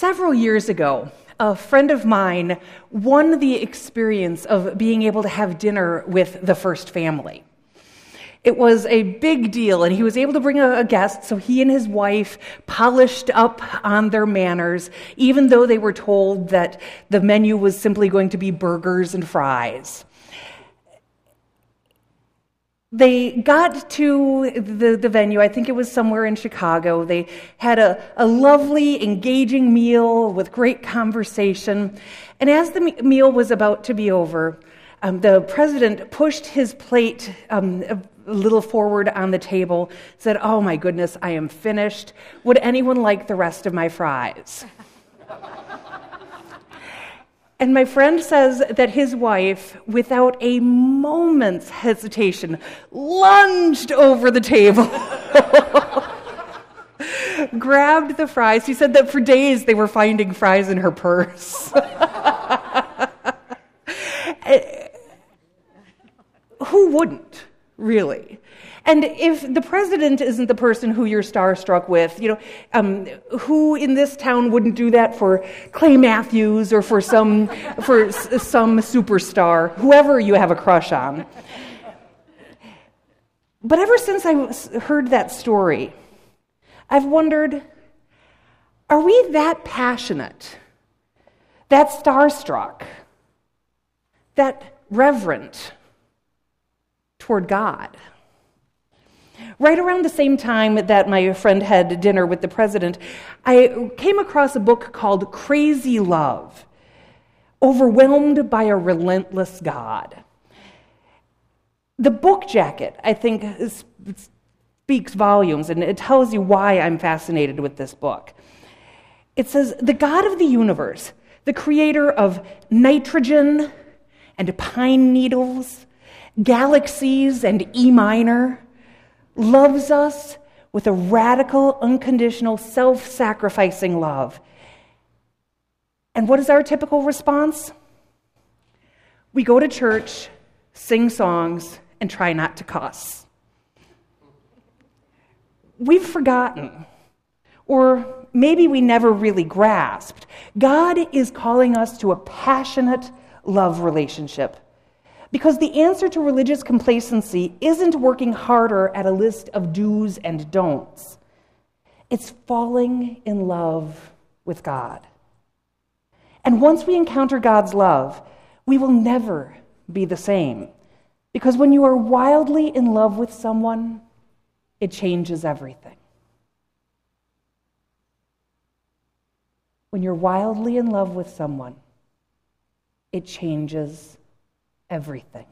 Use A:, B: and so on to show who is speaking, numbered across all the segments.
A: Several years ago, a friend of mine won the experience of being able to have dinner with the First family. It was a big deal, and he was able to bring a guest, so he and his wife polished up on their manners, even though they were told that the menu was simply going to be burgers and fries. They got to the venue, I think it was somewhere in Chicago. They had a lovely, engaging meal with great conversation. And as the meal was about to be over, the president pushed his plate a little forward on the table, said, "Oh my goodness, I am finished. Would anyone like the rest of my fries?" And my friend says that his wife, without a moment's hesitation, lunged over the table, grabbed the fries. He said that for days they were finding fries in her purse. Who wouldn't, really? And if the president isn't the person who you're starstruck with, who in this town wouldn't do that for Clay Matthews or for some superstar, whoever you have a crush on? But ever since I heard that story, I've wondered, are we that passionate, that starstruck, that reverent toward God? Right around the same time that my friend had dinner with the president, I came across a book called Crazy Love, Overwhelmed by a Relentless God. The book jacket, I think, speaks volumes, and it tells you why I'm fascinated with this book. It says, "The God of the universe, the creator of nitrogen and pine needles, galaxies and E minor, loves us with a radical, unconditional, self-sacrificing love." And what is our typical response? We go to church, sing songs, and try not to cuss. We've forgotten, or maybe we never really grasped, God is calling us to a passionate love relationship. Because the answer to religious complacency isn't working harder at a list of do's and don'ts. It's falling in love with God. And once we encounter God's love, we will never be the same. Because when you are wildly in love with someone, it changes everything. When you're wildly in love with someone, it changes everything.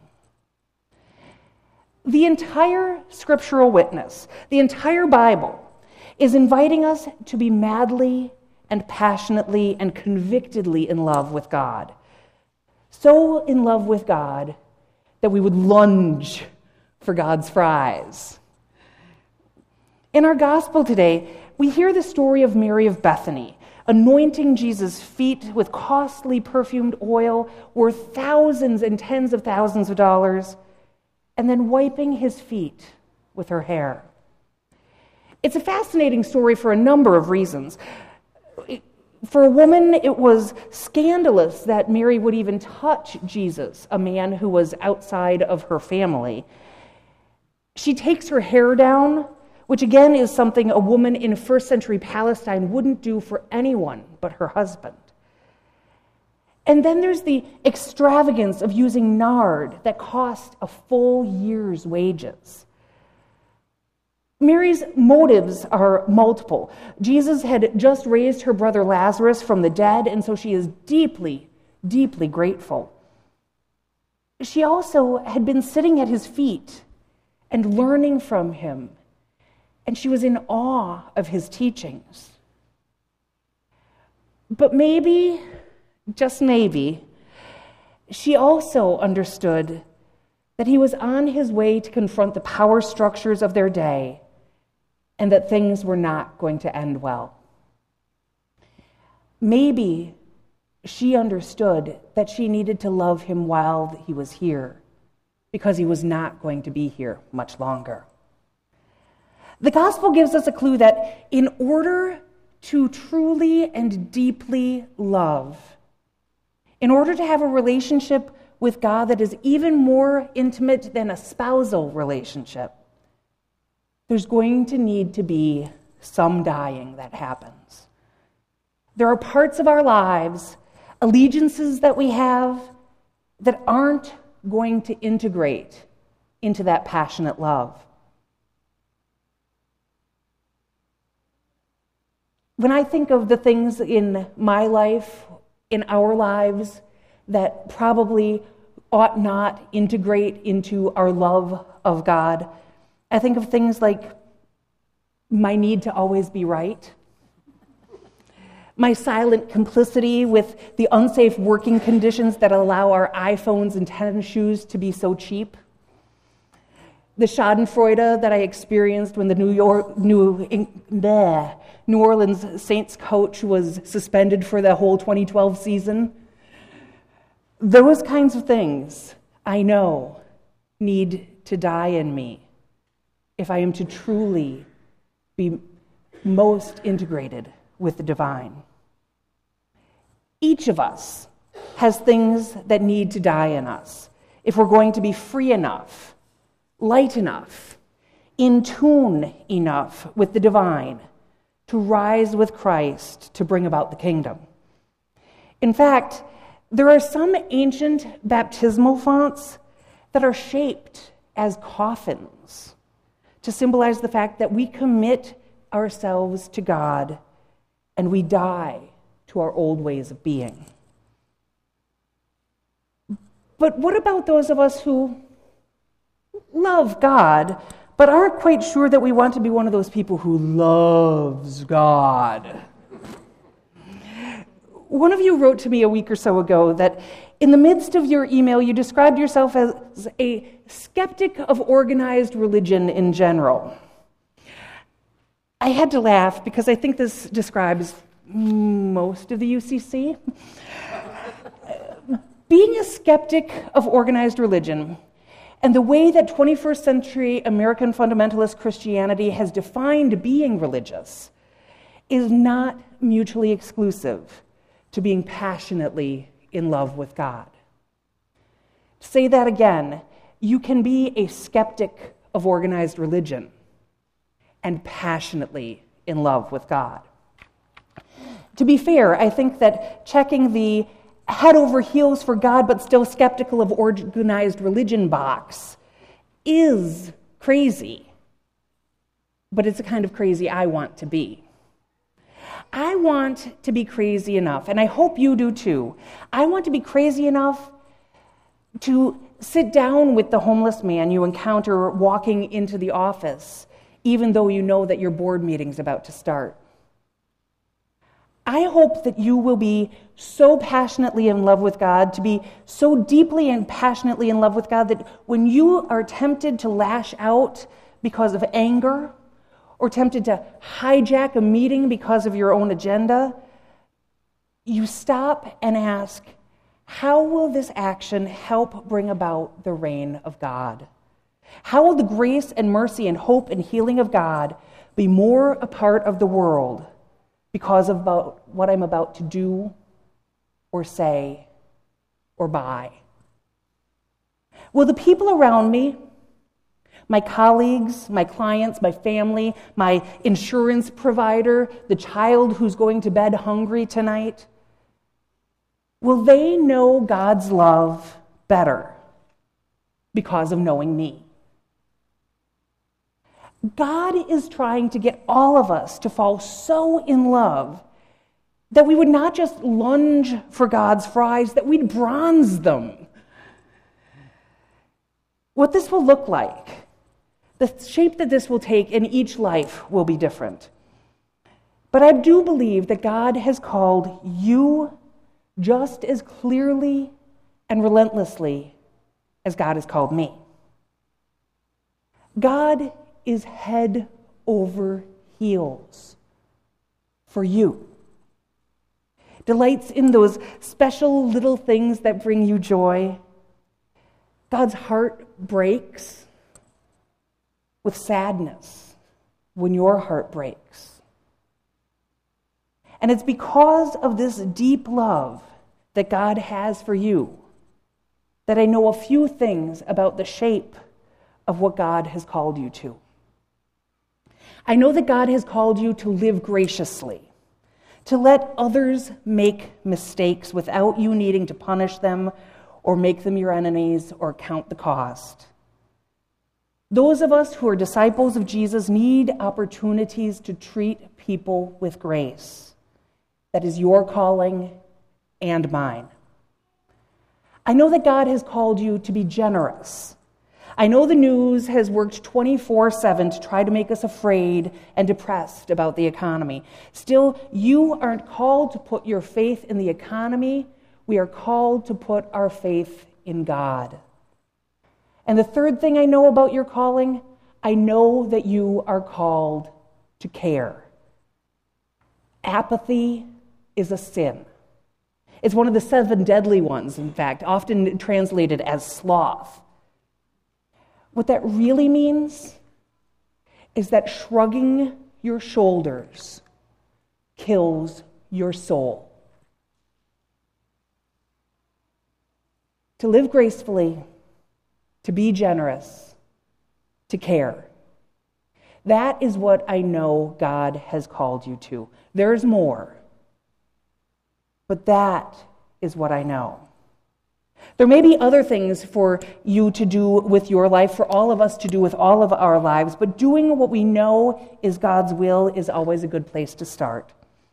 A: The entire scriptural witness, the entire Bible, is inviting us to be madly and passionately and convictedly in love with God. So in love with God that we would lunge for God's fries. In our gospel today, we hear the story of Mary of Bethany, anointing Jesus' feet with costly perfumed oil worth thousands and tens of thousands of dollars, and then wiping his feet with her hair. It's a fascinating story for a number of reasons. For a woman, it was scandalous that Mary would even touch Jesus, a man who was outside of her family. She takes her hair down, which again is something a woman in first century Palestine wouldn't do for anyone but her husband. And then there's the extravagance of using nard that cost a full year's wages. Mary's motives are multiple. Jesus had just raised her brother Lazarus from the dead, and so she is deeply, deeply grateful. She also had been sitting at his feet and learning from him, and she was in awe of his teachings. But maybe, just maybe, she also understood that he was on his way to confront the power structures of their day and that things were not going to end well. Maybe she understood that she needed to love him while he was here because he was not going to be here much longer. The gospel gives us a clue that in order to truly and deeply love, in order to have a relationship with God that is even more intimate than a spousal relationship, there's going to need to be some dying that happens. There are parts of our lives, allegiances that we have, that aren't going to integrate into that passionate love. When I think of the things in my life, in our lives, that probably ought not integrate into our love of God, I think of things like my need to always be right, my silent complicity with the unsafe working conditions that allow our iPhones and tennis shoes to be so cheap, the schadenfreude that I experienced when the New Orleans Saints coach was suspended for the whole 2012 season. Those kinds of things, I know, need to die in me if I am to truly be most integrated with the divine. Each of us has things that need to die in us if we're going to be free enough, light enough, in tune enough with the divine to rise with Christ to bring about the kingdom. In fact, there are some ancient baptismal fonts that are shaped as coffins to symbolize the fact that we commit ourselves to God and we die to our old ways of being. But what about those of us who love God, but aren't quite sure that we want to be one of those people who loves God? One of you wrote to me a week or so ago that in the midst of your email, you described yourself as a skeptic of organized religion in general. I had to laugh because I think this describes most of the UCC. Being a skeptic of organized religion and the way that 21st century American fundamentalist Christianity has defined being religious is not mutually exclusive to being passionately in love with God. To say that again, you can be a skeptic of organized religion and passionately in love with God. To be fair, I think that checking the head over heels for God but still skeptical of organized religion box is crazy. But it's the kind of crazy I want to be. I want to be crazy enough, and I hope you do too. I want to be crazy enough to sit down with the homeless man you encounter walking into the office, even though you know that your board meeting's about to start. I hope that you will be so passionately in love with God, to be so deeply and passionately in love with God, that when you are tempted to lash out because of anger, or tempted to hijack a meeting because of your own agenda, you stop and ask, how will this action help bring about the reign of God? How will the grace and mercy and hope and healing of God be more a part of the world because of what I'm about to do or say or buy? Will the people around me, my colleagues, my clients, my family, my insurance provider, the child who's going to bed hungry tonight, will they know God's love better because of knowing me? God is trying to get all of us to fall so in love that we would not just lunge for God's fries, that we'd bronze them. What this will look like, the shape that this will take in each life will be different. But I do believe that God has called you just as clearly and relentlessly as God has called me. God is head over heels for you. Delights in those special little things that bring you joy. God's heart breaks with sadness when your heart breaks. And it's because of this deep love that God has for you that I know a few things about the shape of what God has called you to. I know that God has called you to live graciously, to let others make mistakes without you needing to punish them or make them your enemies or count the cost. Those of us who are disciples of Jesus need opportunities to treat people with grace. That is your calling and mine. I know that God has called you to be generous. I know the news has worked 24/7 to try to make us afraid and depressed about the economy. Still, you aren't called to put your faith in the economy. We are called to put our faith in God. And the third thing I know about your calling, I know that you are called to care. Apathy is a sin. It's one of the 7 deadly ones, in fact, often translated as sloth. What that really means is that shrugging your shoulders kills your soul. To live gracefully, to be generous, to care. That is what I know God has called you to. There's more. But that is what I know. There may be other things for you to do with your life, for all of us to do with all of our lives, but doing what we know is God's will is always a good place to start.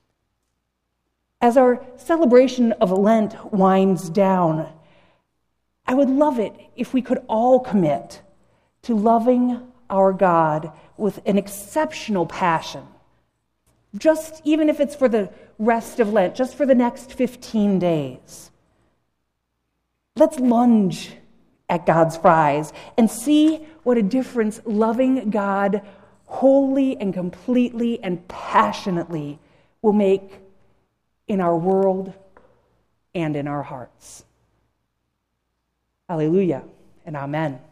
A: As our celebration of Lent winds down, I would love it if we could all commit to loving our God with an exceptional passion. Just even if it's for the rest of Lent, just for the next 15 days. Let's lunge at God's fries and see what a difference loving God wholly and completely and passionately will make in our world and in our hearts. Hallelujah and amen.